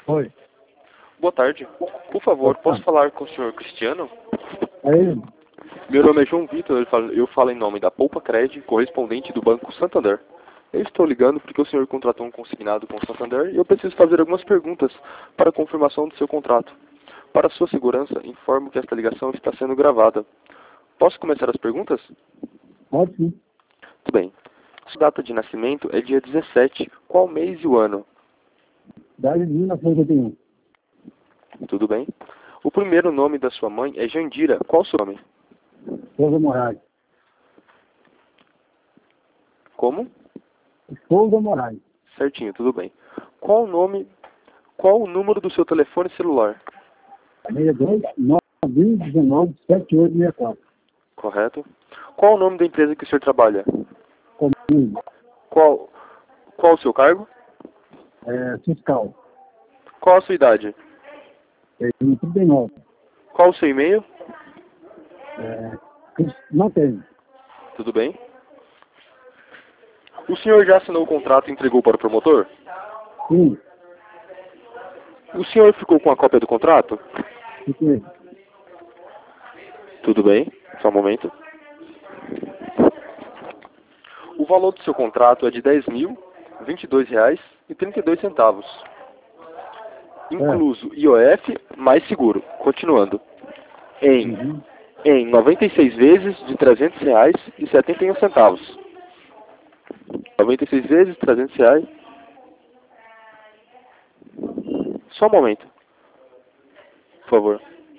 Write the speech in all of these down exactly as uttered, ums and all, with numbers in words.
Oi. Boa tarde. Por favor, posso falar com o senhor Cristiano? É ele? Meu nome é João Vitor, eu falo, eu falo em nome da Poupa Cred, correspondente do Banco Santander. Eu estou ligando porque o senhor contratou um consignado com o Santander e eu preciso fazer algumas perguntas para a confirmação do seu contrato. Para sua segurança, informo que esta ligação está sendo gravada. Posso começar as perguntas? Pode sim. Tudo bem. Sua data de nascimento é dia dezessete. Qual mês e o ano? Dá-lhe mil novecentos e oitenta e um. Tudo bem. O primeiro nome da sua mãe é Jandira. Qual o seu nome? Souza Moraes. Como? Souza Moraes. Certinho, tudo bem. Qual o nome, qual o número do seu telefone celular? seis dois nove um nove sete oito seis quatro. Correto. Qual o nome da empresa que o senhor trabalha? Comigo. Qual, qual o seu cargo? É, fiscal. Qual a sua idade? É, trinta e nove. Qual o seu e-mail? É, não tem. Tudo bem. O senhor já assinou o contrato e entregou para o promotor? Sim. O senhor ficou com a cópia do contrato? Fiquei. Tudo bem. Só um momento. O valor do seu contrato é de dez mil vinte e dois reais e trinta e dois centavos. Incluso I O F mais seguro. Continuando. Em, Uhum. em noventa e seis vezes de trezentos reais e setenta e um centavos. noventa e seis vezes, trezentos reais. Só um momento. Por favor.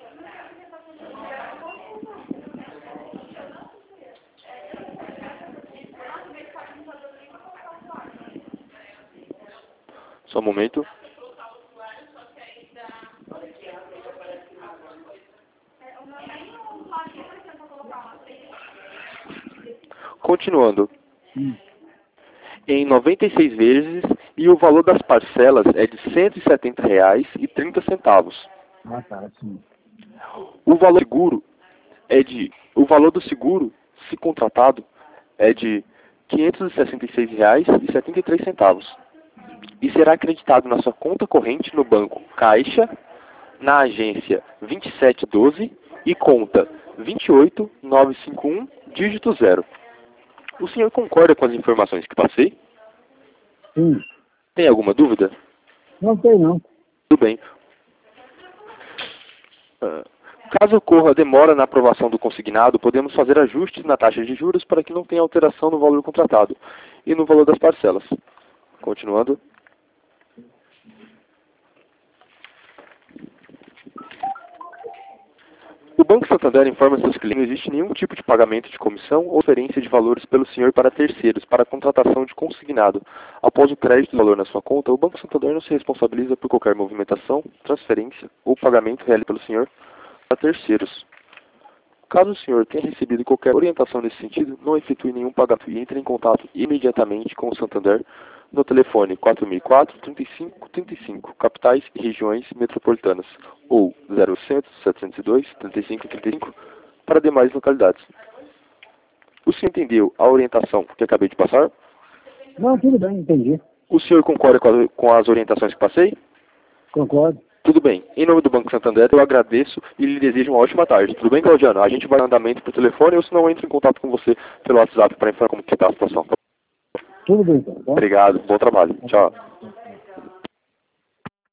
Só um momento. Continuando. Hum. Em noventa e seis vezes e o valor das parcelas é de cento e setenta reais e trinta centavos. Ah, tá, sim. O valor seguro é de o valor do seguro, se contratado, é de quinhentos e sessenta e seis reais e setenta e três centavos. E será acreditado na sua conta corrente no banco Caixa, na agência vinte e sete doze e conta vinte e oito nove cinco um, dígito zero. O senhor concorda com as informações que passei? Sim. Tem alguma dúvida? Não tem, não. Tudo bem. Ah, caso ocorra demora na aprovação do consignado, podemos fazer ajustes na taxa de juros para que não tenha alteração no valor contratado e no valor das parcelas. Continuando. O Banco Santander informa seus clientes que não existe nenhum tipo de pagamento de comissão ou oferência de valores pelo senhor para terceiros para a contratação de consignado. Após o crédito do valor na sua conta, o Banco Santander não se responsabiliza por qualquer movimentação, transferência ou pagamento realizado pelo senhor para terceiros. Caso o senhor tenha recebido qualquer orientação nesse sentido, não efetue nenhum pagamento e entre em contato imediatamente com o Santander no telefone quatro mil e quatro, trinta e cinco, trinta e cinco, capitais e regiões metropolitanas, ou zero oitocentos, setecentos e dois, trinta e cinco, trinta e cinco, para demais localidades. O senhor entendeu a orientação que acabei de passar? Não, tudo bem, entendi. O senhor concorda com, a, com as orientações que passei? Concordo. Tudo bem. Em nome do Banco Santander, eu agradeço e lhe desejo uma ótima tarde. Tudo bem, Claudiano? A gente vai em andamento por telefone ou se não, eu entro em contato com você pelo WhatsApp para informar como que está a situação. Tudo bem, então. Tá? Obrigado. Bom trabalho. Tchau.